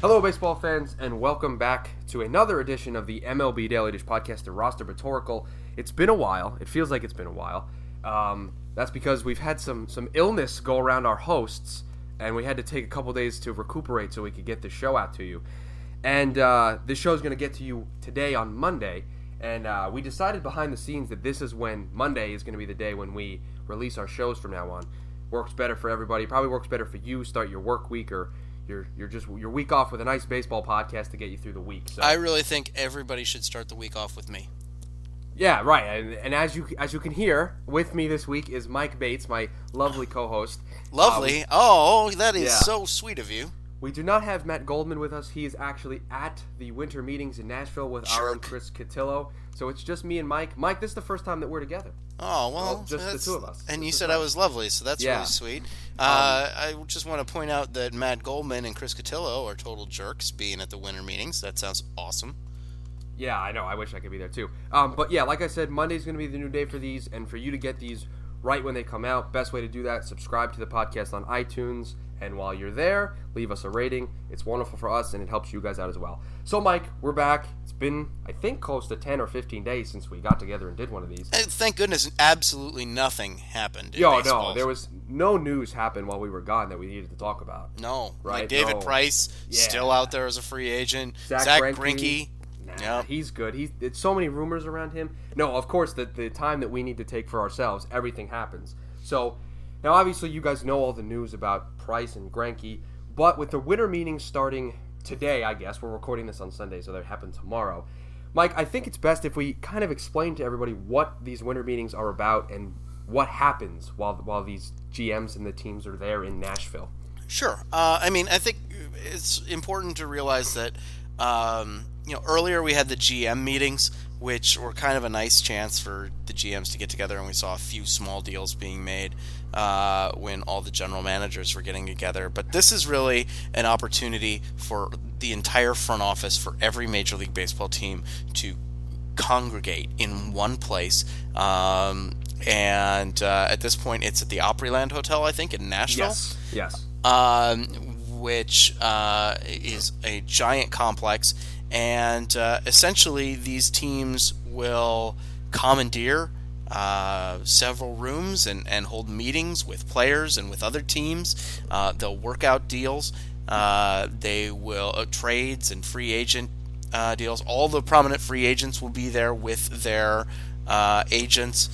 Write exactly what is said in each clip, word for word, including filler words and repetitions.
Hello, baseball fans, and welcome back to another edition of the M L B Daily Dish podcast, the Roster Rhetorical. It's been a while. It feels like it's been a while. Um, that's because we've had some some illness go around our hosts, and we had to take a couple days to recuperate so we could get the show out to you. And uh, this show is going to get to you today on Monday, and uh, we decided behind the scenes that this is when Monday is going to be the day when we release our shows from now on. Works better for everybody. Probably works better for you. Start your work week or You're you're just your week off with a nice baseball podcast to get you through the week. So. I really think everybody should start the week off with me. Yeah, right. And, and as you as you can hear, with me this week is Mike Bates, my lovely co-host. Lovely. Um, oh, that is yeah. so sweet of you. We do not have Matt Goldman with us. He is actually at the winter meetings in Nashville with Jerk. our own Chris Cotillo. So it's just me and Mike. Mike, this is the first time that we're together. Oh, well, well just the two of us. And this you said I was lovely, so that's yeah. really sweet. Uh, um, I just want to point out that Matt Goldman and Chris Cotillo are total jerks being at the winter meetings. That sounds awesome. Yeah, I know. I wish I could be there too. Um, but yeah, like I said, Monday's going to be the new day for these, and for you to get these right when they come out, best way to do that, subscribe to the podcast on iTunes, and while you're there, leave us a rating. It's wonderful for us, and it helps you guys out as well. So, Mike, we're back. It's been, I think, close to ten or fifteen days since we got together and did one of these. And thank goodness absolutely nothing happened in Yo, baseball. no, there was no news happened while we were gone that we needed to talk about. No. Right? Like David no. Price, yeah. still out there as a free agent. Zach, Zach Greinke. Greinke. Nah, yep. he's good. He's it's so many rumors around him. No, of course, the, the time that we need to take for ourselves, everything happens. So, now obviously you guys know all the news about Price and Greinke, but with the winter meetings starting today, I guess, we're recording this on Sunday, so that happened tomorrow. Mike, I think it's best if we kind of explain to everybody what these winter meetings are about and what happens while while these G Ms and the teams are there in Nashville. Sure. Uh, I mean, I think it's important to realize that, um, you know, earlier we had the G M meetings, which were kind of a nice chance for the G Ms to get together, and we saw a few small deals being made uh, when all the general managers were getting together. But this is really an opportunity for the entire front office, for every Major League Baseball team to congregate in one place. Um, and uh, at this point, it's at the Opryland Hotel, I think, in Nashville. Yes, yes. Um, which uh, is a giant complex. And uh, essentially, these teams will commandeer uh, several rooms and, and hold meetings with players and with other teams. Uh, they'll work out deals. Uh, they will uh, trades and free agent uh, deals. All the prominent free agents will be there with their uh, agents.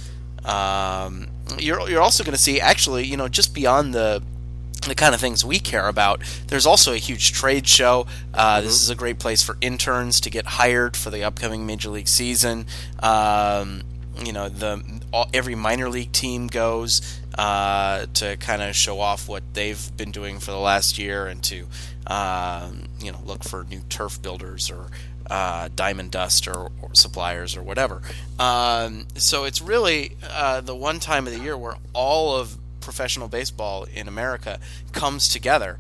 Um, you're you're also going to see, actually, you know, just beyond the the kind of things we care about, there's also a huge trade show. Uh, mm-hmm. This is a great place for interns to get hired for the upcoming Major League season. Um, you know, the all, every minor league team goes uh, to kind of show off what they've been doing for the last year, and to um, you know, look for new turf builders or uh, diamond dust or, or suppliers or whatever. Um, so it's really uh, the one time of the year where all of professional baseball in America comes together,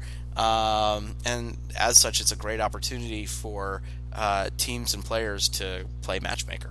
um, and as such, it's a great opportunity for uh, teams and players to play matchmaker.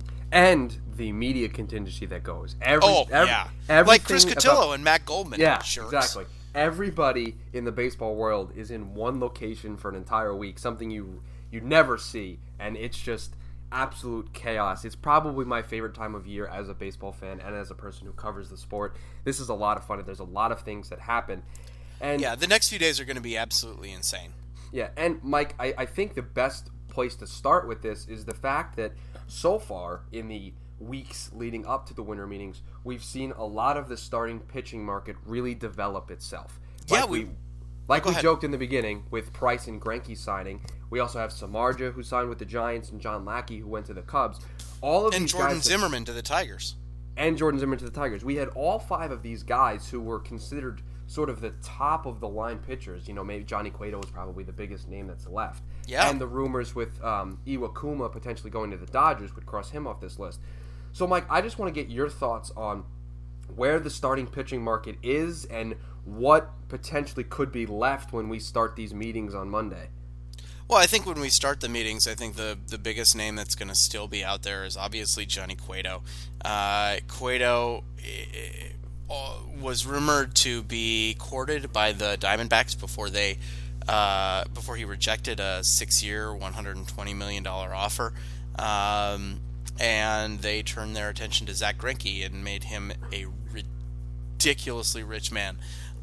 And the media contingency that goes. Every, oh, every, yeah. Like Chris Cotillo about, and Matt Goldman. Yeah, jerks. Exactly. Everybody in the baseball world is in one location for an entire week, something you you never see, and it's just absolute chaos. It's probably my favorite time of year as a baseball fan and as a person who covers the sport. This is a lot of fun, and there's a lot of things that happen. And yeah, the next few days are going to be absolutely insane. Yeah, and Mike, I, I think the best place to start with this is the fact that so far in the weeks leading up to the winter meetings, we've seen a lot of the starting pitching market really develop itself. Like yeah, we... we Like oh, we ahead. joked in the beginning with Price and Greinke signing, we also have Samardzija, who signed with the Giants, and John Lackey, who went to the Cubs. All of and these Jordan guys Zimmerman have, to the Tigers. And Jordan Zimmerman to the Tigers. We had all five of these guys who were considered sort of the top of the line pitchers. You know, maybe Johnny Cueto was probably the biggest name that's left. Yeah. And the rumors with um, Iwakuma potentially going to the Dodgers would cross him off this list. So, Mike, I just want to get your thoughts on where the starting pitching market is and what potentially could be left when we start these meetings on Monday. Well, I think when we start the meetings, I think the, the biggest name that's going to still be out there is obviously Johnny Cueto. Uh, Cueto uh, was rumored to be courted by the Diamondbacks before they uh, before he rejected a six-year, one hundred twenty million dollars offer. Um, and they turned their attention to Zach Greinke and made him a ridiculously rich man.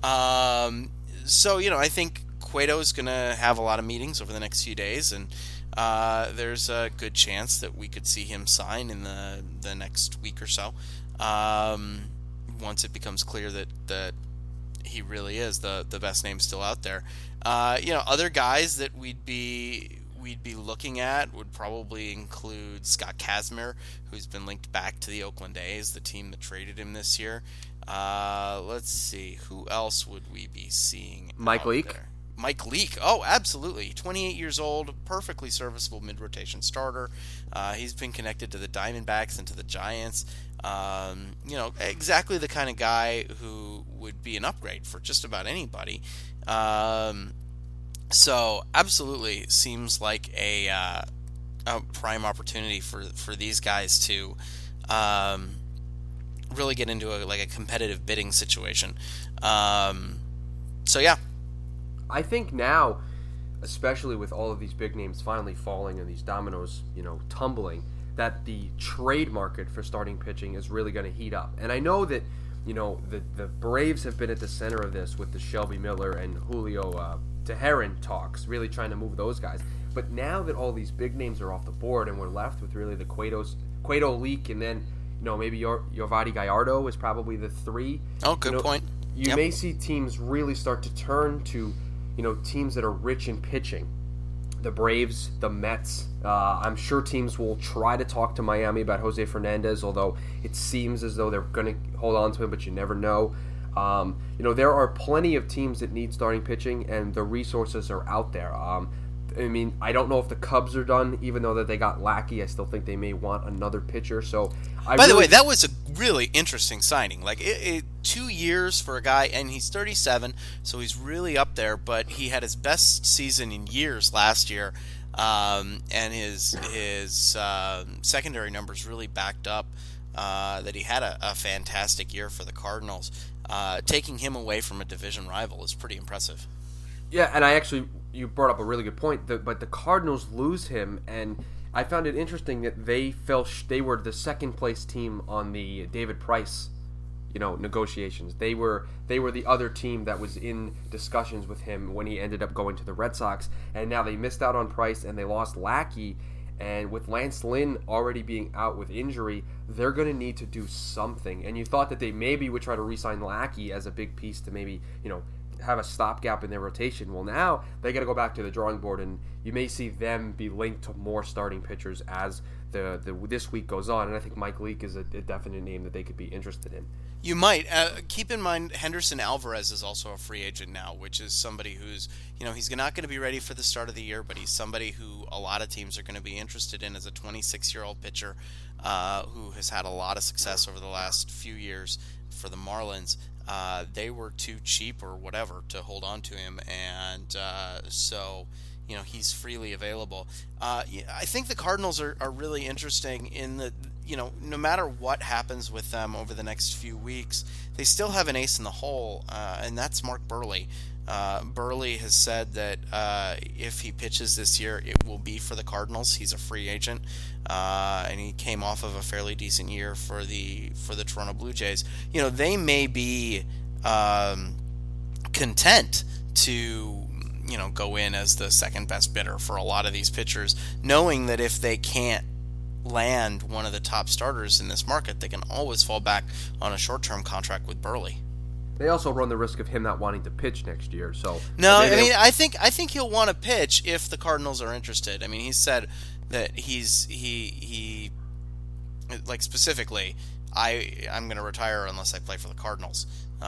Um, so, you know, I think Cueto's going to have a lot of meetings over the next few days, and uh, there's a good chance that we could see him sign in the, the next week or so. Um, once it becomes clear that, that he really is the, the best name still out there. Uh, you know, other guys that we'd be we'd be looking at would probably include Scott Kazmir, who's been linked back to the Oakland A's, the team that traded him this year. Uh, let's see, who else would we be seeing? Mike Leake. There? Mike Leake. Oh, absolutely. twenty-eight years old, perfectly serviceable mid-rotation starter. Uh, he's been connected to the Diamondbacks and to the Giants. Um, you know, exactly the kind of guy who would be an upgrade for just about anybody. Um, so, absolutely seems like a, uh, a prime opportunity for, for these guys to um, really get into a, like a competitive bidding situation. Um, so, yeah. I think now, especially with all of these big names finally falling and these dominoes, you know, tumbling, that the trade market for starting pitching is really going to heat up. And I know that, you know, the the Braves have been at the center of this with the Shelby Miller and Julio uh, Teheran talks, really trying to move those guys. But now that all these big names are off the board and we're left with really the Cueto's, Cueto, Leak, and then, you know, maybe your Yovadi Gallardo is probably the three. Oh, good you know, point. You Yep. may see teams really start to turn to, you know, teams that are rich in pitching. The Braves, the Mets. Uh, I'm sure teams will try to talk to Miami about Jose Fernandez, although it seems as though they're going to hold on to him, but you never know. Um, you know, there are plenty of teams that need starting pitching, and the resources are out there. Um, I mean, I don't know if the Cubs are done, even though that they got Lackey. I still think they may want another pitcher. So, I by really, the way, that was a really interesting signing. Like it, it, two years for a guy, and he's thirty-seven, so he's really up there. But he had his best season in years last year, um, and his his uh, secondary numbers really backed up uh, that he had a, a fantastic year for the Cardinals. Uh, taking him away from a division rival is pretty impressive. Yeah, and I actually, you brought up a really good point, the, but the Cardinals lose him, and I found it interesting that they fell, sh- they were the second place team on the David Price, you know, negotiations. They were they were the other team that was in discussions with him when he ended up going to the Red Sox, and now they missed out on Price and they lost Lackey, and with Lance Lynn already being out with injury, they're going to need to do something. And you thought that they maybe would try to re-sign Lackey as a big piece to maybe, you know, have a stopgap in their rotation. Well, now they got to go back to the drawing board, and you may see them be linked to more starting pitchers as the, the this week goes on. And I think Mike Leake is a, a definite name that they could be interested in. You might. Uh, keep in mind, Henderson Alvarez is also a free agent now, which is somebody who's, you know, he's not going to be ready for the start of the year, but he's somebody who a lot of teams are going to be interested in as a twenty-six-year-old pitcher uh, who has had a lot of success over the last few years for the Marlins. Uh, they were too cheap or whatever to hold on to him, and uh, so, you know, he's freely available. Uh, I think the Cardinals are, are really interesting in that, you know, no matter what happens with them over the next few weeks, they still have an ace in the hole, uh, and that's Mark Buehrle. Uh, Buehrle has said that uh, if he pitches this year, it will be for the Cardinals. He's a free agent, uh, and he came off of a fairly decent year for the for the Toronto Blue Jays. You know, they may be um, content to, you know, go in as the second best bidder for a lot of these pitchers, knowing that if they can't land one of the top starters in this market, they can always fall back on a short-term contract with Buehrle. They also run the risk of him not wanting to pitch next year. So no, I mean, I think I think he'll want to pitch if the Cardinals are interested. I mean, he said that he's he he like specifically, I I'm going to retire unless I play for the Cardinals.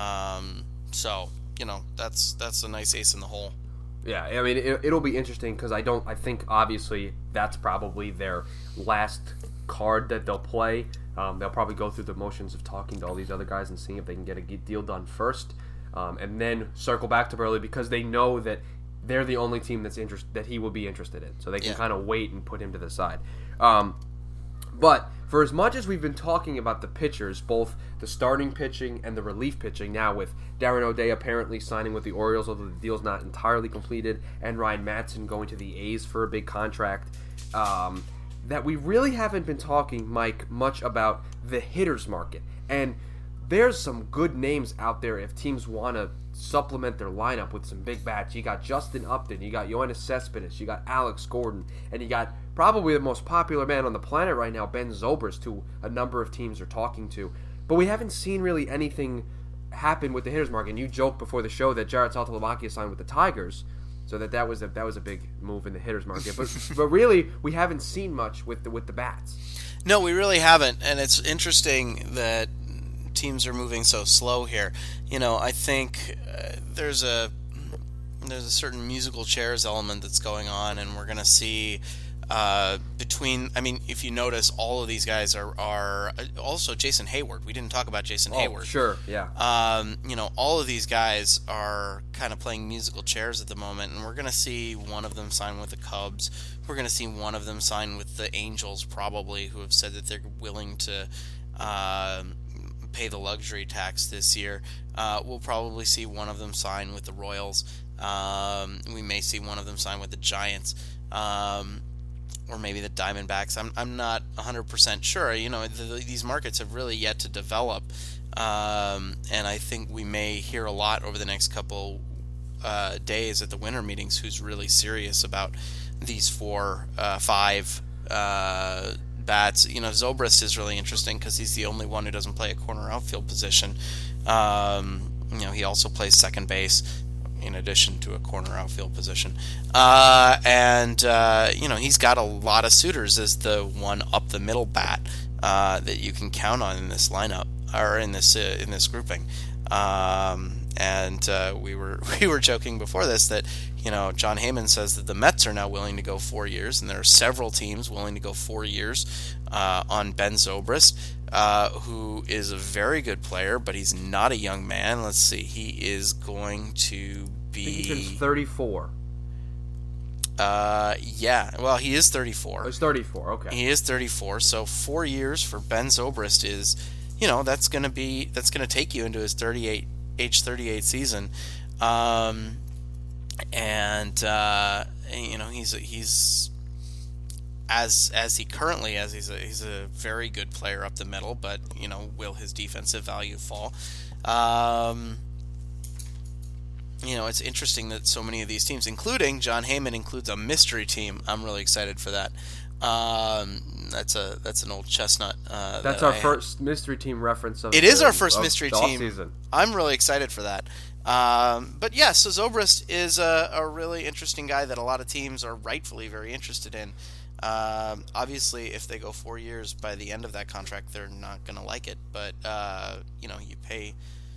Um, so you know, that's that's a nice ace in the hole. Yeah, I mean, it, it'll be interesting because I don't. I think obviously that's probably their last card that they'll play. Um, they'll probably go through the motions of talking to all these other guys and seeing if they can get a deal done first, um, and then circle back to Buehrle because they know that they're the only team that's interest that he will be interested in. So they can yeah. kind of wait and put him to the side. Um, but for as much as we've been talking about the pitchers, both the starting pitching and the relief pitching, now with Darren O'Day apparently signing with the Orioles, although the deal's not entirely completed, and Ryan Madson going to the A's for a big contract, um, that we really haven't been talking, Mike, much about the hitters market. And there's some good names out there if teams want to supplement their lineup with some big bats. You got Justin Upton, you got Yoenis Cespedes, you got Alex Gordon, and you got probably the most popular man on the planet right now, Ben Zobrist, who a number of teams are talking to. But we haven't seen really anything happen with the hitters market. And you joked before the show that Jared Saltalamacchia signed with the Tigers, so that that was a, that was a big move in the hitters market. But but really, we haven't seen much with the, with the bats. No, we really haven't, and it's interesting that teams are moving so slow here. You know, I think uh, there's a there's a certain musical chairs element that's going on, and we're going to see uh, between. I mean, if you notice, all of these guys are are also Jason Hayward. We didn't talk about Jason oh, Hayward. Sure, yeah. Um, you know, all of these guys are kind of playing musical chairs at the moment, and we're going to see one of them sign with the Cubs. We're going to see one of them sign with the Angels, probably, who have said that they're willing to uh, pay the luxury tax this year. Uh, we'll probably see one of them sign with the Royals. Um, we may see one of them sign with the Giants, um, or maybe the Diamondbacks. I'm I'm not one hundred percent sure. You know, the, these markets have really yet to develop, um, and I think we may hear a lot over the next couple uh, days at the winter meetings who's really serious about these four, uh, five uh, bats. You know, Zobrist is really interesting because he's the only one who doesn't play a corner outfield position. Um, you know, he also plays second base in addition to a corner outfield position. Uh, and, uh, you know, he's got a lot of suitors as the one up the middle bat uh, that you can count on in this lineup, or in this uh, in this grouping. Um, and uh, we were we were joking before this that, you know, John Heyman says that the Mets are now willing to go four years, and there are several teams willing to go four years uh, on Ben Zobrist, uh, who is a very good player, but he's not a young man. Let's see, he is going to be... I think he turns thirty-four. Uh, yeah, well, he is thirty-four. Oh, he's thirty-four, okay. He is thirty-four, so four years for Ben Zobrist is, you know, that's going to be, that's going to take you into his thirty-eight, age thirty-eight season. Um... And uh, you know, he's he's as as he currently as he's a he's a very good player up the middle, but you know, will his defensive value fall? Um, you know, it's interesting that so many of these teams, including John Heyman, includes a mystery team. I'm really excited for that. Um, that's a that's an old chestnut. Uh, that's that our I first had. mystery team reference of it the, is our first of mystery the team. Season. I'm really excited for that. Um, but yeah, so Zobrist is a, a really interesting guy that a lot of teams are rightfully very interested in. Um, obviously, if they go four years, by the end of that contract, they're not going to like it. But uh, you know, you pay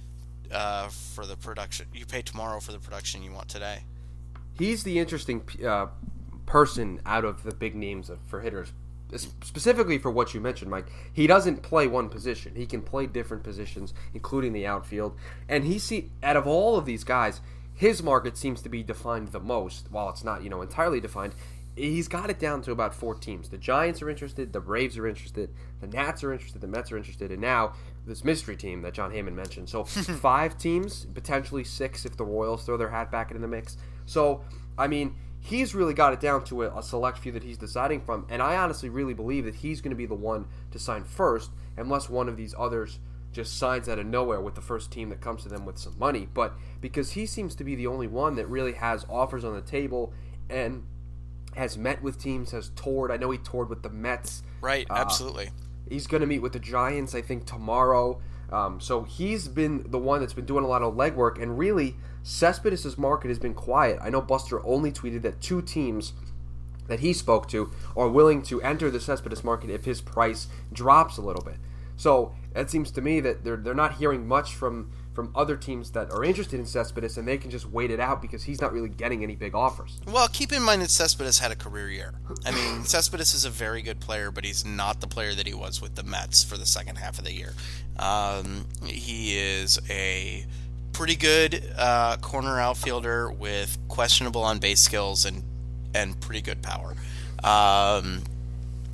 uh, for the production. You pay tomorrow for the production you want today. He's the interesting uh, person out of the big names of, for hitters. Specifically for what you mentioned, Mike, he doesn't play one position. He can play different positions, including the outfield. And he see out of all of these guys, his market seems to be defined the most. While it's not, you know, entirely defined, he's got it down to about four teams. The Giants are interested, the Braves are interested, the Nats are interested, the Mets are interested, and now this mystery team that John Heyman mentioned. So five teams, potentially six if the Royals throw their hat back into the mix. So, I mean, he's really got it down to a, a select few that he's deciding from, and I honestly really believe that he's going to be the one to sign first, unless one of these others just signs out of nowhere with the first team that comes to them with some money. But because he seems to be the only one that really has offers on the table and has met with teams, has toured. I know he toured with the Mets. Right, uh, absolutely. He's going to meet with the Giants, I think, tomorrow. Um, so he's been the one that's been doing a lot of legwork, and really, Cespedes' market has been quiet. I know Buster only tweeted that two teams that he spoke to are willing to enter the Cespedes market if his price drops a little bit. So it seems to me that they're they're not hearing much from, from other teams that are interested in Cespedes, and they can just wait it out because he's not really getting any big offers. Well, keep in mind that Cespedes had a career year. I mean, Cespedes is a very good player, but he's not the player that he was with the Mets for the second half of the year. Um, he is a pretty good uh, corner outfielder with questionable on-base skills and and pretty good power. Um,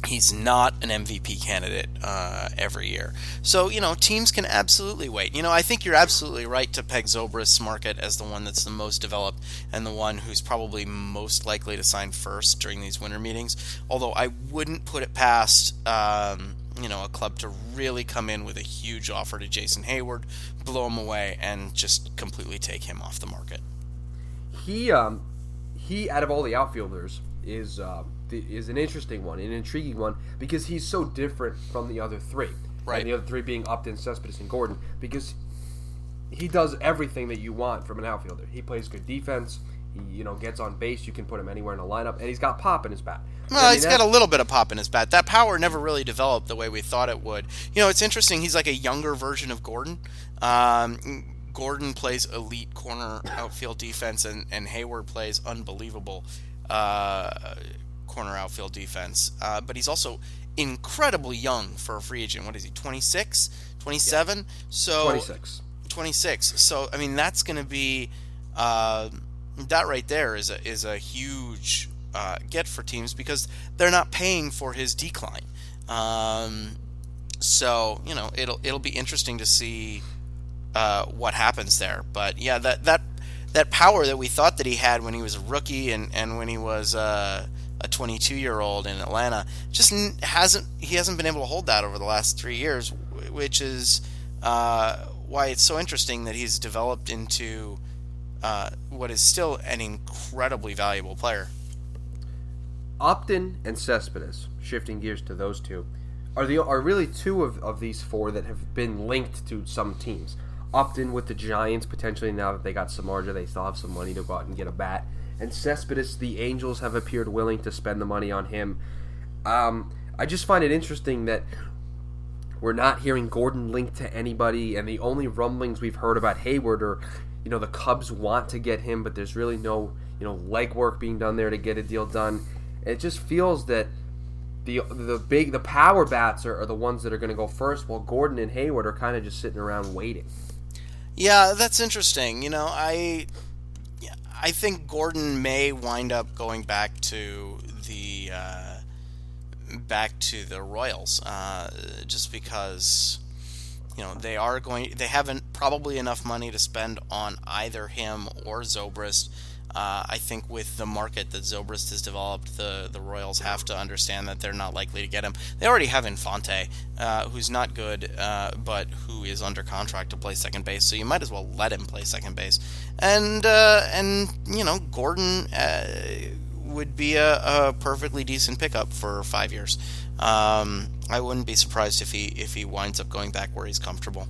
he's not an M V P candidate uh, every year. So, you know, teams can absolutely wait. You know, I think you're absolutely right to peg Zobrist's market as the one that's the most developed and the one who's probably most likely to sign first during these winter meetings. Although I wouldn't put it past, um, you know, a club to really come in with a huge offer to Jason Hayward, blow him away, and just completely take him off the market. He, um, he out of all the outfielders, is uh, is an interesting one, an intriguing one, because he's so different from the other three. Right. And the other three being Upton, Cespedes, and Gordon, because he does everything that you want from an outfielder. He plays good defense. He, you know, gets on base. You can put him anywhere in the lineup, and he's got pop in his bat. Well, I mean, he's got a little bit of pop in his bat. That power never really developed the way we thought it would. You know, it's interesting. He's like a younger version of Gordon. Um, Gordon plays elite corner outfield defense, and, and Hayward plays unbelievable uh, corner outfield defense. Uh, but he's also incredibly young for a free agent. What is he, twenty-six, twenty-seven? Yeah. So twenty-six. twenty-six. So, I mean, that's going to be... Uh, that right there is a, is a huge uh, get for teams because they're not paying for his decline. Um, so, you know, it'll it'll be interesting to see uh, what happens there. But, yeah, that, that that power that we thought that he had when he was a rookie and, and when he was uh, a twenty-two-year-old in Atlanta just hasn't he hasn't been able to hold that over the last three years, which is uh, why it's so interesting that he's developed into uh, what is still an incredibly valuable player. Upton and Cespedes, shifting gears to those two, are the are really two of, of these four that have been linked to some teams. Upton with the Giants, potentially now that they got Samardzija, they still have some money to go out and get a bat. And Cespedes, the Angels have appeared willing to spend the money on him. Um, I just find it interesting that we're not hearing Gordon linked to anybody, and the only rumblings we've heard about Hayward are, you know, the Cubs want to get him, but there's really no, you know, legwork being done there to get a deal done. It just feels that the the big the power bats are, are the ones that are going to go first, while Gordon and Hayward are kind of just sitting around waiting. Yeah, that's interesting. You know, I I think Gordon may wind up going back to the uh, back to the Royals, uh, just because you know they are going. They haven't probably enough money to spend on either him or Zobrist. Uh, I think with the market that Zobrist has developed, the, the Royals have to understand that they're not likely to get him. They already have Infante, uh, who's not good, uh, but who is under contract to play second base, so you might as well let him play second base. And, uh, and you know, Gordon uh, would be a, a perfectly decent pickup for five years. Um, I wouldn't be surprised if he if he winds up going back where he's comfortable.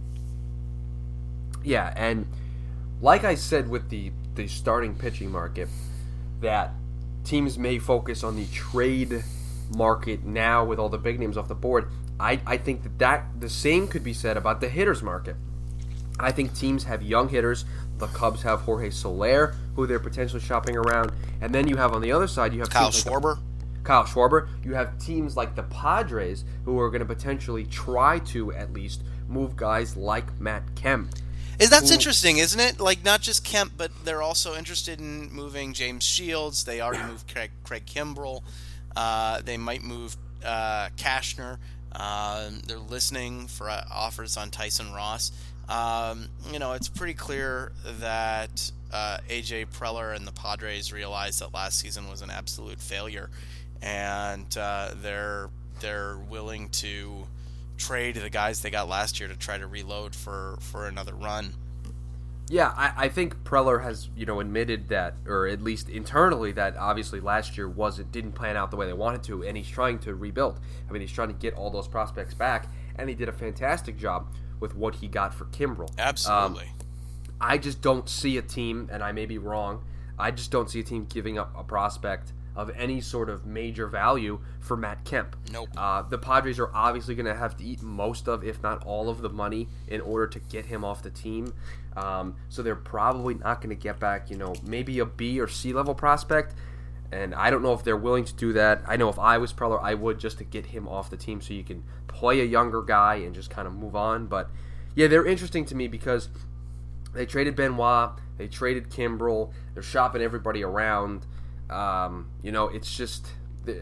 Yeah, and like I said with the the starting pitching market, that teams may focus on the trade market now with all the big names off the board. I, I think that, that the same could be said about the hitters market. I think teams have young hitters. The Cubs have Jorge Soler, who they're potentially shopping around. And then you have on the other side, you have Kyle teams Schwarber. Like the, Kyle Schwarber. You have teams like the Padres, who are going to potentially try to at least move guys like Matt Kemp. Is That's interesting, isn't it? Like, not just Kemp, but they're also interested in moving James Shields. They already moved Craig, Craig Kimbrell. Uh, they might move uh, Cashner. Uh, they're listening for uh, offers on Tyson Ross. Um, you know, it's pretty clear that uh, A J Preller and the Padres realized that last season was an absolute failure, and uh, they're they're willing to trade the guys they got last year to try to reload for, for another run. Yeah, I, I think Preller has, you know, admitted that, or at least internally, that obviously last year wasn't didn't plan out the way they wanted to, and he's trying to rebuild. I mean, he's trying to get all those prospects back, and he did a fantastic job with what he got for Kimbrel. Absolutely. Um, I just don't see a team, and I may be wrong, I just don't see a team giving up a prospect of any sort of major value for Matt Kemp. Nope. Uh, the Padres are obviously going to have to eat most of, if not all of the money in order to get him off the team. Um, so they're probably not going to get back, you know, maybe a B or C level prospect. And I don't know if they're willing to do that. I know if I was Preller, I would, just to get him off the team so you can play a younger guy and just kind of move on. But yeah, they're interesting to me because they traded Benoit, they traded Kimbrel, they're shopping everybody around. Um, you know, it's just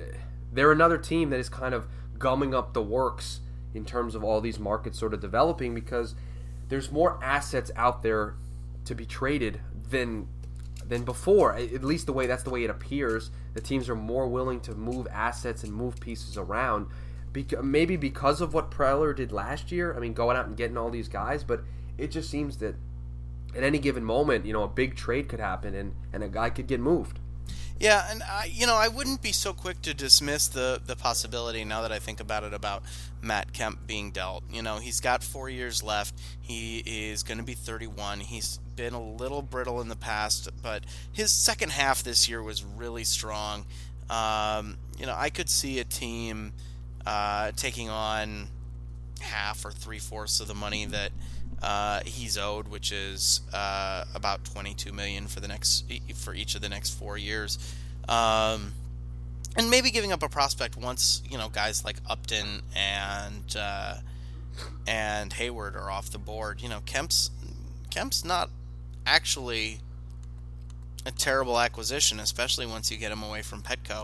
they're another team that is kind of gumming up the works in terms of all these markets sort of developing, because there's more assets out there to be traded than than before. At least the way that's the way it appears. The teams are more willing to move assets and move pieces around. Bec- maybe because of what Preller did last year. I mean, going out and getting all these guys, but it just seems that at any given moment, you know, a big trade could happen and, and a guy could get moved. Yeah, and I, you know, I wouldn't be so quick to dismiss the, the possibility, now that I think about it, about Matt Kemp being dealt. You know, he's got four years left. He is going to be thirty-one. He's been a little brittle in the past, but his second half this year was really strong. Um, you know, I could see a team uh, taking on half or three-fourths of the money that Uh, he's owed, which is uh, about twenty-two million dollars for the next for each of the next four years, um, and maybe giving up a prospect once, you know, guys like Upton and uh, and Hayward are off the board. You know, Kemp's Kemp's not actually a terrible acquisition, especially once you get him away from Petco.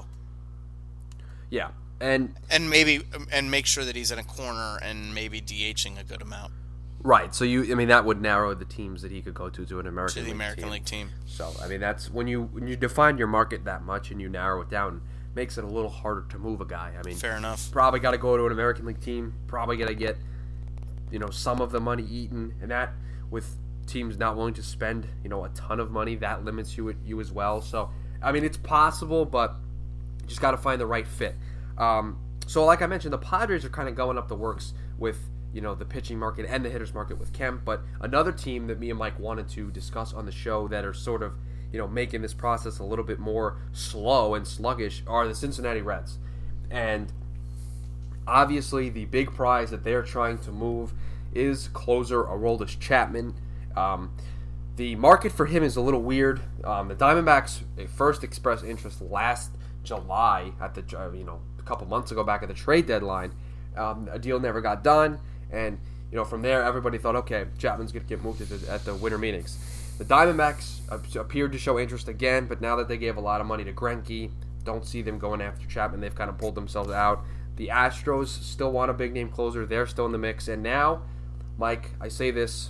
Yeah, and and maybe and make sure that he's in a corner and maybe DHing a good amount. Right, so you, I mean, that would narrow the teams that he could go to to an American to the League American team. League team. So, I mean, that's when you when you define your market that much and you narrow it down, it makes it a little harder to move a guy. I mean, fair enough. Probably got to go to an American League team. Probably got to get, you know, some of the money eaten, and that with teams not willing to spend, you know, a ton of money, that limits you you as well. So, I mean, it's possible, but you just got to find the right fit. Um, so, like I mentioned, the Padres are kind of going up the works with, you know, the pitching market and the hitters market with Kemp. But another team that me and Mike wanted to discuss on the show that are sort of, you know, making this process a little bit more slow and sluggish are the Cincinnati Reds. And obviously the big prize that they're trying to move is closer Aroldis Chapman. Um, the market for him is a little weird. Um, the Diamondbacks first expressed interest last July at the, you know, a couple months ago back at the trade deadline. Um, a deal never got done. And, you know, from there, everybody thought, okay, Chapman's going to get moved at the, at the winter meetings. The Diamondbacks appeared to show interest again, but now that they gave a lot of money to Greinke, don't see them going after Chapman. They've kind of pulled themselves out. The Astros still want a big-name closer. They're still in the mix. And now, Mike, I say this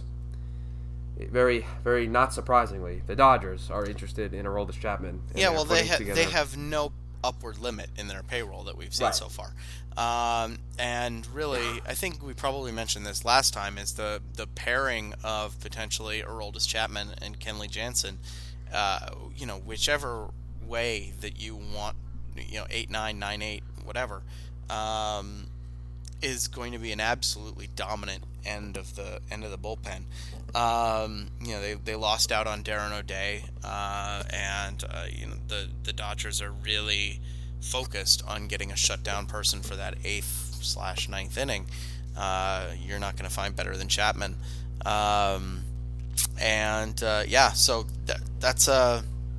very, very not surprisingly, the Dodgers are interested in Aroldis Chapman. Yeah, well, they, ha- they have no upward limit in their payroll that we've seen right. so far. Um, and really, I think we probably mentioned this last time, is the, the pairing of potentially Aroldis Chapman and Kenley Jansen, uh, you know, whichever way that you want, you know, eight nine, nine eight, whatever, um, is going to be an absolutely dominant end of the end of the bullpen. Um, you know, they, they lost out on Darren O'Day, uh, and uh, you know the the Dodgers are really focused on getting a shutdown person for that eighth slash ninth inning. Uh, you're not going to find better than Chapman, um, and uh, yeah, so that, that's a.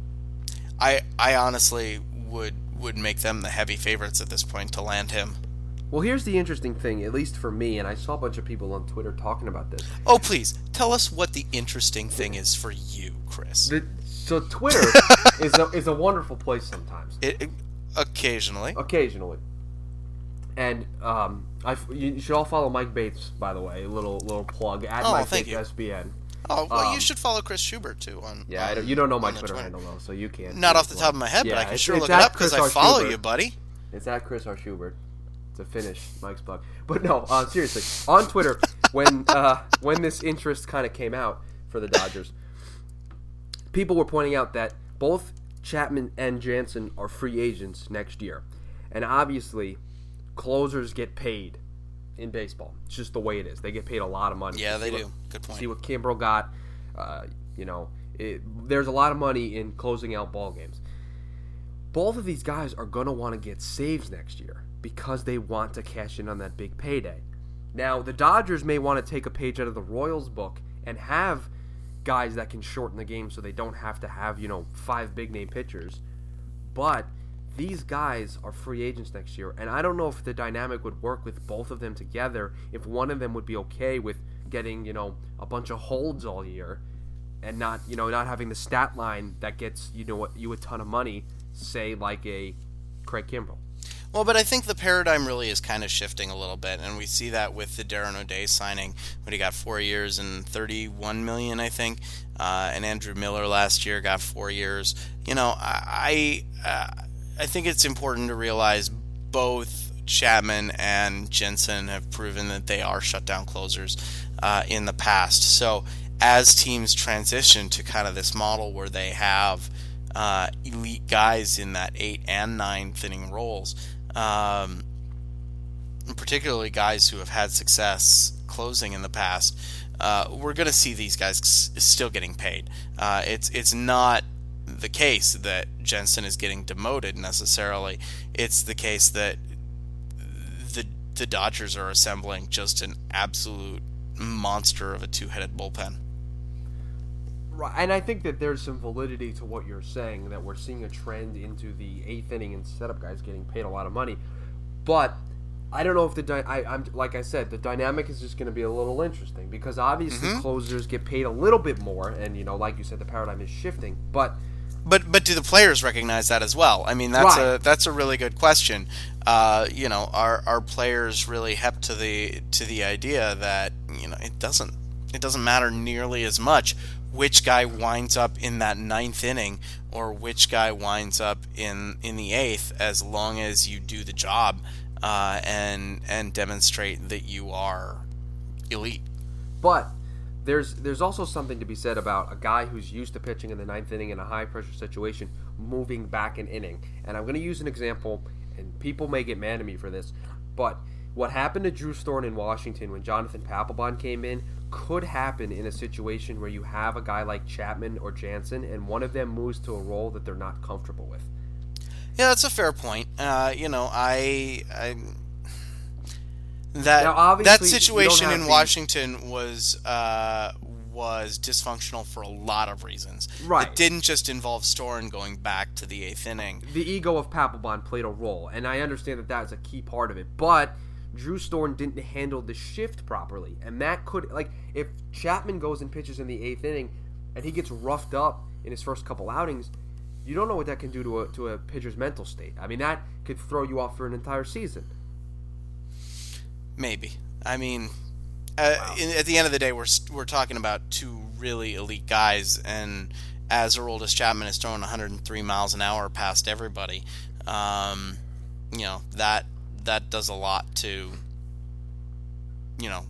I I honestly would would make them the heavy favorites at this point to land him. Well, here's the interesting thing, at least for me, and I saw a bunch of people on Twitter talking about this. Oh, please, tell us what the interesting thing is for you, Chris. The, so Twitter is a, is a wonderful place sometimes. It, it, occasionally. Occasionally. And um, I, you should all follow Mike Bates, by the way, a little little plug, at oh, Mike thank Bates you. S B N. Oh, well, um, you should follow Chris Schubert, too. On Yeah, on, I don't, you don't know my Twitter, Twitter handle, though, so you can't. Not off the top of my head, yeah, but I can it's, sure it's look it up because I follow Schubert. you, buddy. It's at Chris R. Schubert. To finish Mike's plug, but no, uh, seriously, on Twitter, when uh, when this interest kind of came out for the Dodgers, people were pointing out that both Chapman and Jansen are free agents next year, and obviously, closers get paid in baseball. It's just the way it is. They get paid a lot of money. Yeah, they what, do. Good point. See what Kimbrel got. Uh, you know, it, there's a lot of money in closing out ball games. Both of these guys are gonna want to get saves next year, because they want to cash in on that big payday. Now, the Dodgers may want to take a page out of the Royals book and have guys that can shorten the game so they don't have to have, you know, five big-name pitchers. But these guys are free agents next year, and I don't know if the dynamic would work with both of them together, if one of them would be okay with getting, you know, a bunch of holds all year and not, you know, not having the stat line that gets, you know, you a ton of money, say, like a Craig Kimbrel. Well, but I think the paradigm really is kind of shifting a little bit, and we see that with the Darren O'Day signing, when he got four years and thirty-one million, I think, uh, and Andrew Miller last year got four years. You know, I uh, I think it's important to realize both Chapman and Jensen have proven that they are shutdown closers uh, in the past. So as teams transition to kind of this model where they have uh, elite guys in that eight and ninth inning roles, um, particularly guys who have had success closing in the past, uh, we're going to see these guys still getting paid. Uh, it's it's not the case that Jensen is getting demoted necessarily. It's the case that the the Dodgers are assembling just an absolute monster of a two-headed bullpen. Right, and I think that there's some validity to what you're saying, that we're seeing a trend into the eighth inning and setup guys getting paid a lot of money. But I don't know if the dy- I, I'm like I said, the dynamic is just going to be a little interesting, because obviously mm-hmm. closers get paid a little bit more, and you know, like you said, the paradigm is shifting. But but but do the players recognize that as well? I mean, that's right. a that's a really good question. Uh, you know, are are players really hep to the to the idea that, you know, it doesn't it doesn't matter nearly as much which guy winds up in that ninth inning or which guy winds up in, in the eighth, as long as you do the job uh, and and demonstrate that you are elite. But there's there's also something to be said about a guy who's used to pitching in the ninth inning in a high pressure situation moving back an inning. And I'm going to use an example, and people may get mad at me for this, but what happened to Drew Storen in Washington when Jonathan Papelbon came in could happen in a situation where you have a guy like Chapman or Jansen, and one of them moves to a role that they're not comfortable with. Yeah, that's a fair point. Uh, you know, I, I that now, that situation in the, Washington was uh, was dysfunctional for a lot of reasons. Right. It didn't just involve Storen going back to the eighth inning. The ego of Papelbon played a role, and I understand that that's a key part of it, but Drew Storen didn't handle the shift properly, and that could, like, if Chapman goes and pitches in the eighth inning and he gets roughed up in his first couple outings, you don't know what that can do to a to a pitcher's mental state. I mean, that could throw you off for an entire season. Maybe. I mean, uh, wow. in, at the end of the day, we're we're talking about two really elite guys, and as Aroldis Chapman is throwing one hundred three miles an hour past everybody, um, you know, that. that does a lot to, you know,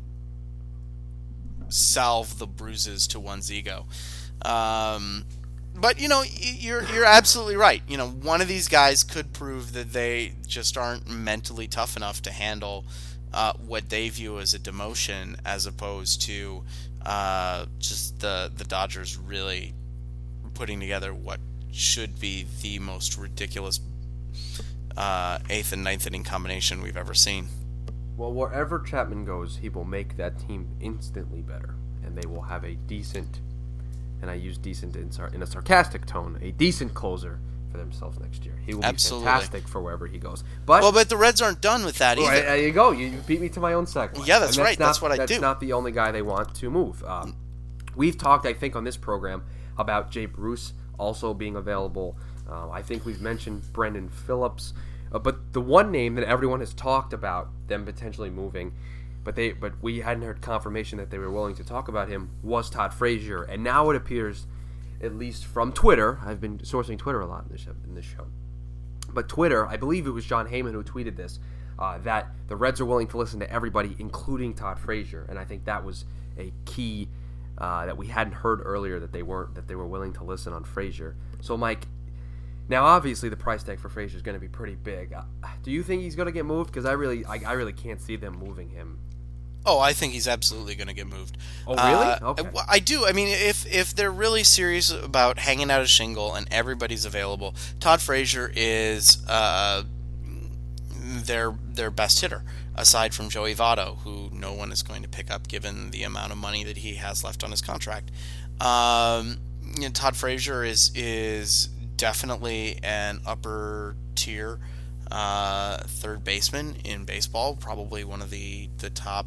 salve the bruises to one's ego. Um, but, you know, you're you're absolutely right. You know, one of these guys could prove that they just aren't mentally tough enough to handle uh, what they view as a demotion, as opposed to uh, just the, the Dodgers really putting together what should be the most ridiculous Uh, eighth and ninth inning combination we've ever seen. Well, wherever Chapman goes, he will make that team instantly better, and they will have a decent, and I use decent in, sar- in a sarcastic tone, a decent closer for themselves next year. He will Absolutely. be fantastic for wherever he goes. But well, but the Reds aren't done with that either. Well, there you go. You, you beat me to my own segment. Yeah, that's, that's right. Not, that's what I that's do. That's not the only guy they want to move. Um, we've talked, I think, on this program about Jay Bruce also being available. Uh, I think we've mentioned Brendan Phillips. Uh, but the one name that everyone has talked about them potentially moving, but they but we hadn't heard confirmation that they were willing to talk about him, was Todd Frazier. And now it appears, at least from Twitter, I've been sourcing Twitter a lot in this show, in this show. But Twitter, I believe it was John Heyman who tweeted this, uh, that the Reds are willing to listen to everybody, including Todd Frazier. And I think that was a key uh, that we hadn't heard earlier, that they weren't that they were willing to listen on Frazier. So, Mike, now obviously the price tag for Frazier is going to be pretty big. Uh, do you think he's going to get moved? Because I really, I, I really can't see them moving him. Oh, I think he's absolutely going to get moved. Oh, really? Uh, okay. I do. I mean, if if they're really serious about hanging out a shingle and everybody's available, Todd Frazier is uh, their their best hitter, aside from Joey Votto, who no one is going to pick up given the amount of money that he has left on his contract. Um, you know, Todd Frazier is is definitely an upper tier uh, third baseman in baseball, probably one of the, the top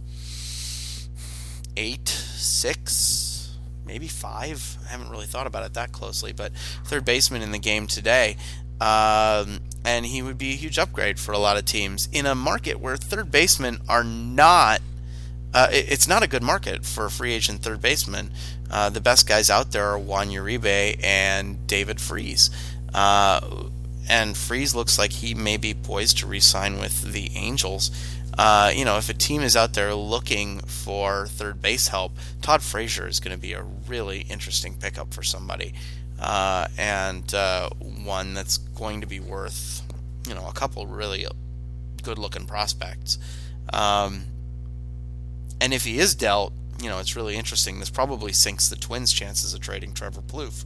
eight, six, maybe five. I haven't really thought about it that closely, but third baseman in the game today. Um, and he would be a huge upgrade for a lot of teams in a market where third basemen are not. Uh, it, it's not a good market for free agent third basemen. Uh, the best guys out there are Juan Uribe and David Freese. Uh, and Freese looks like he may be poised to re-sign with the Angels. Uh, you know, if a team is out there looking for third base help, Todd Frazier is going to be a really interesting pickup for somebody, uh, and uh, one that's going to be worth, you know, a couple really good-looking prospects. Um, and if he is dealt, you know, it's really interesting. This probably sinks the Twins' chances of trading Trevor Plouffe.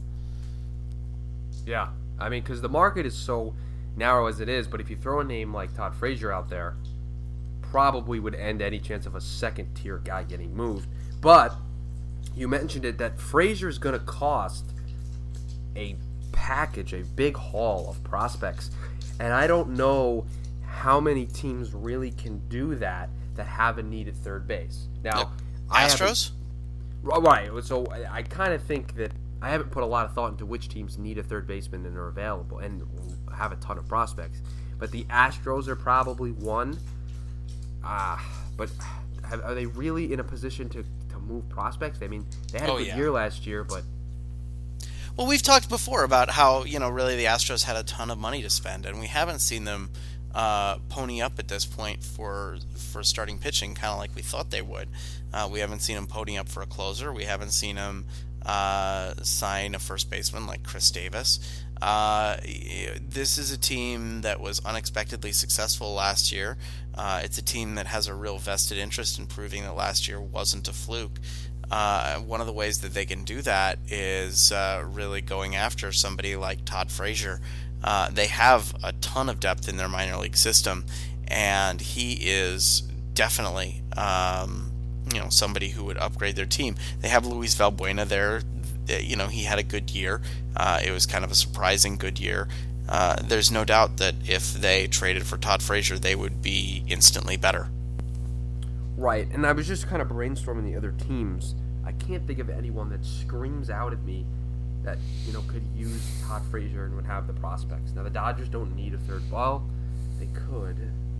Yeah, I mean, because the market is so narrow as it is, but if you throw a name like Todd Frazier out there, probably would end any chance of a second-tier guy getting moved. But you mentioned it, that Frazier is going to cost a package, a big haul of prospects. And I don't know how many teams really can do that that haven't needed third base. Now, Yep. I Astros? Right, so I, I kind of think that I haven't put a lot of thought into which teams need a third baseman and are available and have a ton of prospects. But the Astros are probably one. Ah, but have, are they really in a position to, to move prospects? I mean, they had a Oh, good yeah. year last year, but Well, we've talked before about how, you know, really the Astros had a ton of money to spend, and we haven't seen them uh, pony up at this point for for starting pitching, kind of like we thought they would. Uh, we haven't seen them pony up for a closer. We haven't seen them uh, sign a first baseman like Chris Davis. Uh, this is a team that was unexpectedly successful last year. Uh, it's a team that has a real vested interest in proving that last year wasn't a fluke. Uh, one of the ways that they can do that is uh, really going after somebody like Todd Frazier. Uh, they have a ton of depth in their minor league system, and he is definitely um, you know somebody who would upgrade their team. They have Luis Valbuena there. You know, he had a good year. Uh, it was kind of a surprising good year. Uh, there's no doubt that if they traded for Todd Frazier, they would be instantly better. right. And I was just kind of brainstorming the other teams. I can't think of anyone that screams out at me that, you know, could use Todd Frazier and would have the prospects. Now, the Dodgers don't need a third ball. They could.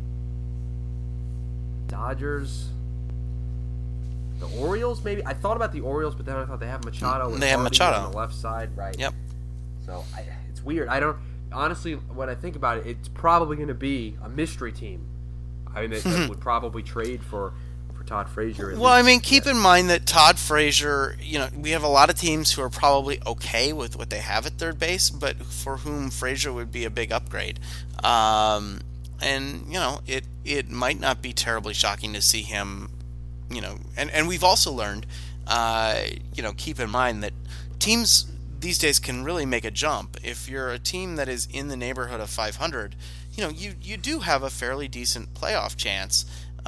Dodgers. The Orioles, maybe? I thought about the Orioles, but then I thought they have Machado. And They have Harvey Machado on the left side, right? Yep. So I, it's weird. I don't honestly. When I think about it, it's probably going to be a mystery team. I mean, that, that would probably trade for for Todd Frazier. at Well, I least. mean, keep in mind that Todd Frazier, you know, we have a lot of teams who are probably okay with what they have at third base, but for whom Frazier would be a big upgrade. Um, and, you know, it, it might not be terribly shocking to see him, you know, and, and we've also learned, uh, you know, keep in mind that teams these days can really make a jump. If you're a team that is in the neighborhood of five hundred, you know, you, you do have a fairly decent playoff chance.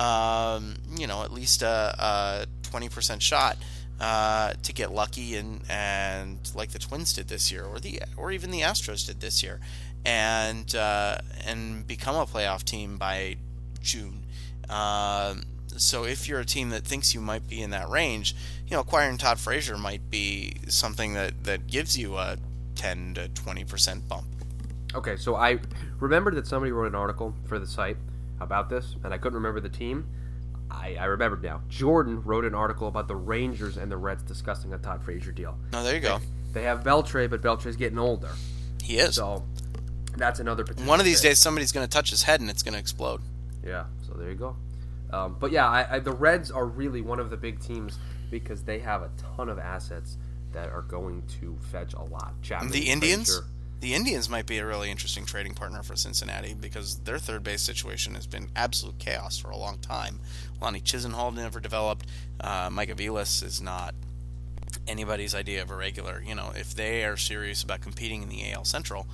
Um, you know, at least a, a twenty percent shot uh, to get lucky and, and like the Twins did this year, or the or even the Astros did this year, and uh, and become a playoff team by June. Um, so if you're a team that thinks you might be in that range, you know, acquiring Todd Frazier might be something that, that gives you a ten to twenty percent bump. Okay, so I remembered that somebody wrote an article for the site about this, and I couldn't remember the team. I, I remembered now. Jordan wrote an article about the Rangers and the Reds discussing a Todd Frazier deal. Oh, there you go. They, they have Beltre, but Beltre's getting older. He is. So that's another potential. One of these fit. days, somebody's going to touch his head and it's going to explode. Yeah, so there you go. Um, but yeah, I, I, the Reds are really one of the big teams because they have a ton of assets that are going to fetch a lot. Chapman, The Indians? Frazier. The Indians might be a really interesting trading partner for Cincinnati because their third base situation has been absolute chaos for a long time. Lonnie Chisenhall never developed. Uh, Mike Aviles is not anybody's idea of a regular. You know, if they are serious about competing in the A L Central,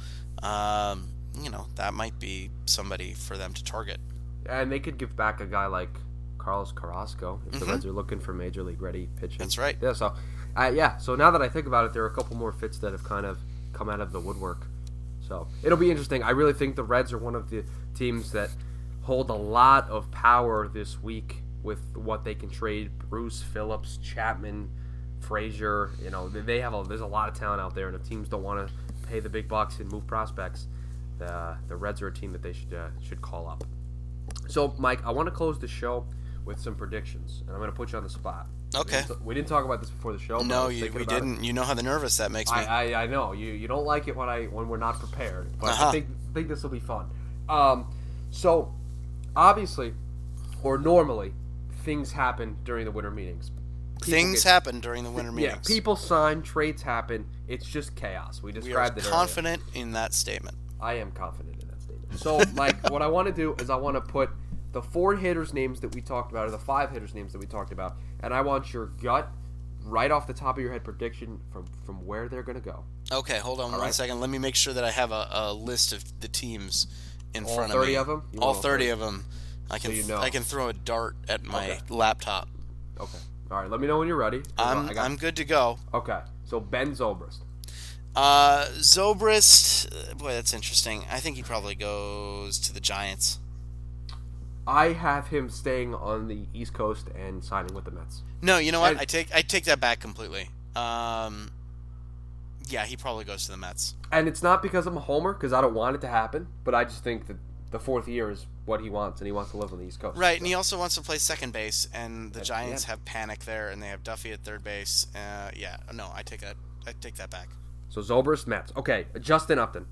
um, you know, that might be somebody for them to target. And they could give back a guy like Carlos Carrasco if the Mhm. Reds are looking for major league ready pitching. That's right. Yeah. So, uh, yeah. So now that I think about it, there are a couple more fits that have kind of come out of the woodwork. So it'll be interesting. I really think the Reds are one of the teams that hold a lot of power this week with what they can trade. Bruce, Phillips, Chapman, Frazier. You know, they have a there's a lot of talent out there, and if teams don't want to pay the big bucks and move prospects, the the Reds are a team that they should uh, should call up. So, Mike, I want to close the show with some predictions, and I'm going to put you on the spot. Okay. We didn't, we didn't talk about this before the show. but I No, was you, thinking we about it. didn't. You know how the nervous that makes me. I, I I know you you don't like it when I when we're not prepared, but Uh-huh. I think think this will be fun. Um, so obviously, or normally, things happen during the winter meetings. People Things get- happen during the winter meetings. Yeah, people sign, trades happen. It's just chaos. We we are described it earlier. confident in that statement. I am confident in that statement. So, Mike, what I want to do is I want to put the four hitters' names that we talked about, or the five hitters' names that we talked about, and I want your gut, right off the top of your head, prediction from, from where they're going to go. Okay, hold on All one right. second. Let me make sure that I have a, a list of the teams in All front thirty of me. of them? You All want all thirty thirty? of them. I can you know. I can throw a dart at my Okay. laptop. Okay. All right, let me know when you're ready. I'm I got- I'm good to go. Okay, so Ben Zobrist. Uh, Zobrist, uh, boy, that's interesting. I think he probably goes to the Giants. I have him staying on the East Coast and signing with the Mets. No, you know what? And- I take I take that back completely. Um, yeah, he probably goes to the Mets. And it's not because I'm a homer, because I don't want it to happen, but I just think that the fourth year is what he wants, and he wants to live on the East Coast. Right, So- and he also wants to play second base, and the That's- Giants yeah. have Panic there, and they have Duffy at third base. Uh, yeah, no, I take that. I take that back. So Zobrist, Mets. Okay, Justin Upton.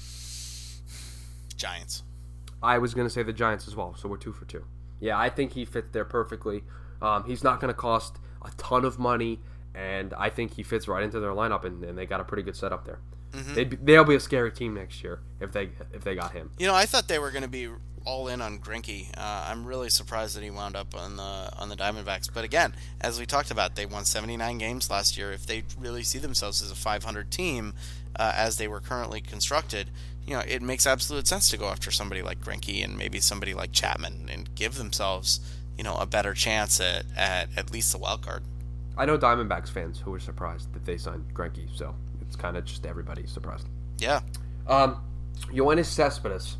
Giants. I was going to say the Giants as well, so we're two for two. Yeah, I think he fits there perfectly. Um, he's not going to cost a ton of money, and I think he fits right into their lineup, and, and they got a pretty good setup there. Mm-hmm. They'd be, they'll be a scary team next year if they if they got him. You know, I thought they were going to be all in on Greinke. Uh, I'm really surprised that he wound up on the on the Diamondbacks. But again, as we talked about, they won seventy-nine games last year. If they really see themselves as a five hundred team, uh, as they were currently constructed, you know, it makes absolute sense to go after somebody like Greinke and maybe somebody like Chapman and give themselves, you know, a better chance at at, at least the wild card. I know Diamondbacks fans who were surprised that they signed Greinke, so it's kind of just everybody surprised. Yeah. Um, Yoenis Cespedes.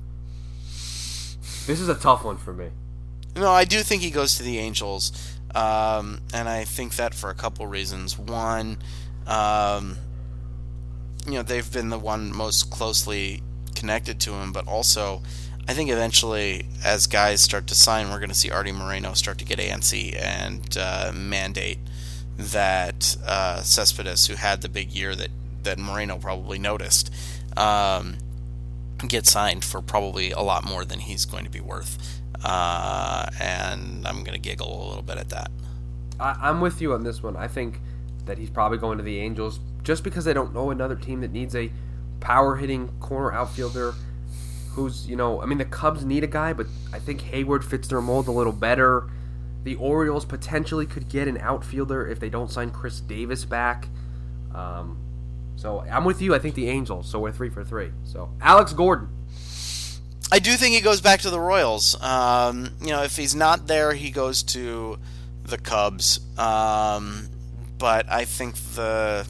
This is a tough one for me. No, I do think he goes to the Angels, um, and I think that for a couple reasons. One, um, you know, they've been the one most closely connected to him, but also, I think eventually, as guys start to sign, we're going to see Artie Moreno start to get antsy and uh, mandate that uh, Cespedes, who had the big year that, that Moreno probably noticed, um, get signed for probably a lot more than he's going to be worth. Uh, and I'm going to giggle a little bit at that. I, I'm with you on this one. I think that he's probably going to the Angels just because they don't know another team that needs a power-hitting corner outfielder who's, you know, I mean, the Cubs need a guy, but I think Hayward fits their mold a little better. The Orioles potentially could get an outfielder if they don't sign Chris Davis back. Um, so I'm with you. I think the Angels. So we're three for three. So Alex Gordon. I do think he goes back to the Royals. Um, you know, if he's not there, he goes to the Cubs. Um, but I think the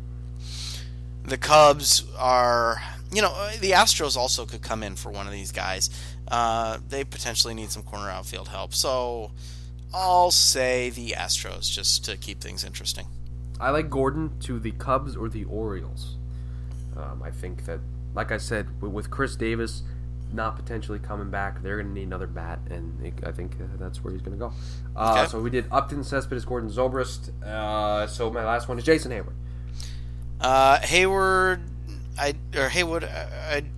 the Cubs are, you know, the Astros also could come in for one of these guys. Uh, they potentially need some corner outfield help. So I'll say the Astros just to keep things interesting. I like Gordon to the Cubs or the Orioles. Um, I think that, like I said, with, with Chris Davis not potentially coming back, they're going to need another bat, and it, I think uh, that's where he's going to go. Uh, Okay. So we did Upton, Cespedes, Gordon, Zobrist. Uh, so my last one is Jason Hayward. Uh, Hayward, I or Haywood, I, uh,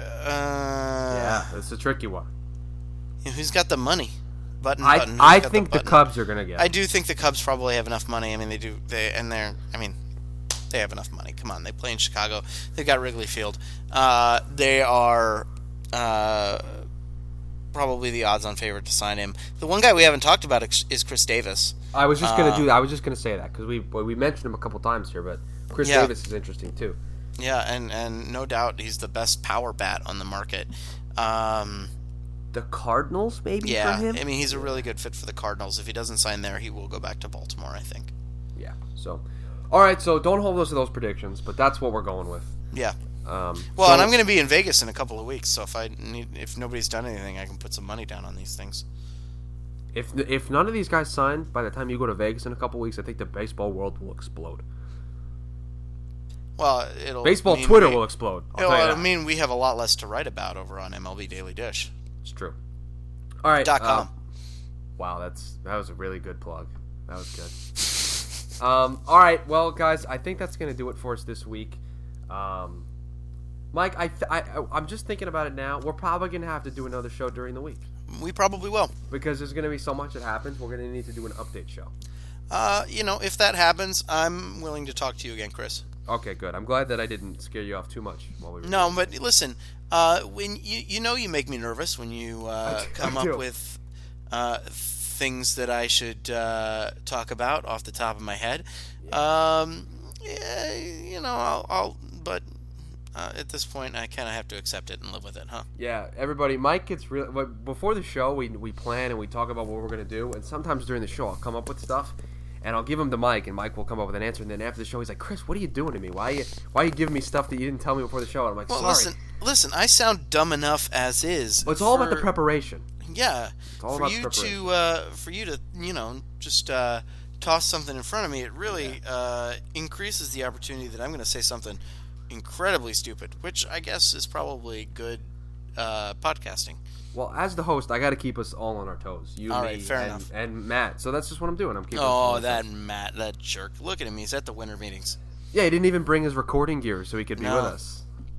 yeah, that's a tricky one. you know, who's got the money? Button, I button. Who's I got think the, button? Cubs are going to get I him. do think the Cubs probably have enough money. I mean, they do. They and they're. I mean, they have enough money. Come on, they play in Chicago. They've got Wrigley Field. Uh, they are uh, probably the odds-on favorite to sign him. The one guy we haven't talked about is Chris Davis. I was just going to uh, do that. I was just going to say that because we well, we mentioned him a couple times here, but Chris Yeah. Davis is interesting too. Yeah, and, and no doubt he's the best power bat on the market. Um, The Cardinals, maybe yeah, for him. I mean, he's a really good fit for the Cardinals. If he doesn't sign there, he will go back to Baltimore, I think. Yeah. So, all right. So don't hold us to those predictions, but that's what we're going with. Yeah. Um, Well, so- and I'm going to be in Vegas in a couple of weeks, so if I need, if nobody's done anything, I can put some money down on these things. If if none of these guys sign by the time you go to Vegas in a couple weeks, I think the baseball world will explode. Well, it'll Baseball mean Twitter we, will explode. I'll It'll, tell you it'll that. mean we have a lot less to write about over on M L B Daily Dish. It's true. All right. Dot com. Um, wow, that's that was a really good plug. That was good. um, all right, well, guys, I think that's gonna do it for us this week. Um, Mike, I, th- I I'm just thinking about it now. We're probably gonna have to do another show during the week We probably will. because there's gonna be so much that happens. We're gonna need to do an update show. Uh, you know, if that happens, I'm willing to talk to you again, Chris. Okay, good. I'm glad that I didn't scare you off too much while we were. No, but listen, uh, when you you know you make me nervous when you uh, I do- come I up do. with uh, things that I should uh, talk about off the top of my head. Um, yeah, you know, I'll, I'll but uh, at this point, I kind of have to accept it and live with it, huh? Yeah, everybody. Mike gets real. Before the show, we we plan and we talk about what we're gonna do, and sometimes during the show, I'll come up with stuff, and I'll give him to Mike, and Mike will come up with an answer, and then after the show, he's like, "Chris, what are you doing to me? Why are you why are you giving me stuff that you didn't tell me before the show?" And I'm like, Well, "Sorry." listen, listen, I sound dumb enough as is. Well, it's all about the for- preparation. Yeah, all for about you preparation. to uh, for you to you know just uh, toss something in front of me, it really uh, increases the opportunity that I'm going to say something incredibly stupid, which I guess is probably good uh, podcasting. Well, as the host, I got to keep us all on our toes. You, All me, right, fair and, enough. and Matt. So that's just what I'm doing. I'm keeping. us Oh, on our that toes. Matt, that jerk! Look at him; he's at the winter meetings. Yeah, he didn't even bring his recording gear so he could be No. with us.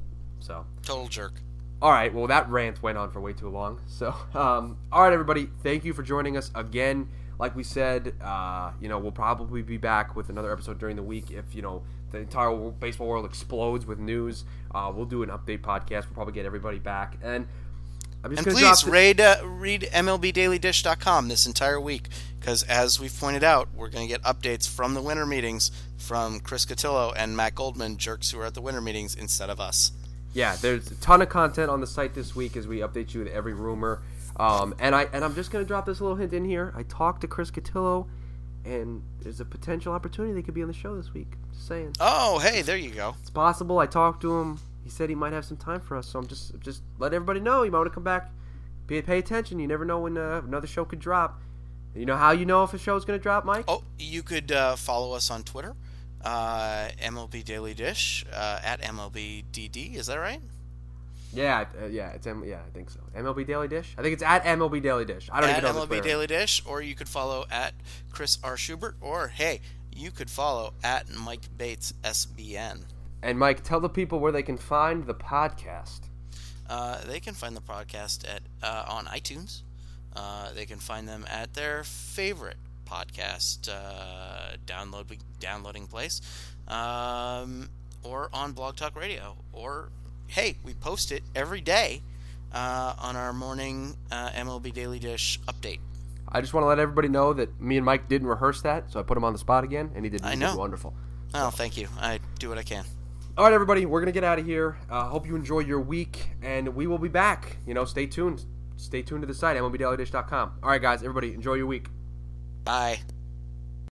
So. Total jerk. All right, well, that rant went on for way too long. So, um, all right, everybody, thank you for joining us again. Like we said, uh, you know, we'll probably be back with another episode during the week if, you know, the entire world, baseball world explodes with news. Uh, we'll do an update podcast. We'll probably get everybody back. And I'm just And going to drop please the- read uh, read M L B Daily Dish dot com this entire week, because as we've pointed out, we're going to get updates from the winter meetings from Chris Cotillo and Matt Goldman, jerks who are at the winter meetings instead of us. Yeah, there's a ton of content on the site this week as we update you with every rumor. Um, and I and I'm just gonna drop this little hint in here. I talked to Chris Cotillo, and there's a potential opportunity they could be on the show this week. Just saying, Oh, hey, there you go. it's possible. I talked to him. He said he might have some time for us, so I'm just just let everybody know. You might want to come back. Pay, pay attention. You never know when uh, another show could drop. You know how you know if a show is gonna drop, Mike? Oh, you could uh, follow us on Twitter, uh, M L B Daily Dish, uh, at M L B D D, is that right? Yeah, uh, yeah, it's M- yeah, I think so. M L B Daily Dish. I think it's at M L B Daily Dish. I don't At even know M L the B Twitter. Daily Dish, or you could follow at Chris R. Schubert, or, hey, you could follow at Mike Bates S B N. And Mike, tell the people where they can find the podcast. Uh, they can find the podcast at uh, on iTunes. Uh, they can find them at their favorite podcast uh, download downloading place, um, or on Blog Talk Radio. Or hey, we post it every day uh, on our morning uh, M L B Daily Dish update. I just want to let everybody know that me and Mike didn't rehearse that, so I put him on the spot again, and he did, he I did know. wonderful. Oh, thank you. I do what I can. All right, everybody, we're going to get out of here. Uh, hope you enjoy your week, and we will be back. You know, stay tuned. Stay tuned to the site, M L B Daily Dish dot com. All right, guys, everybody, enjoy your week. Bye.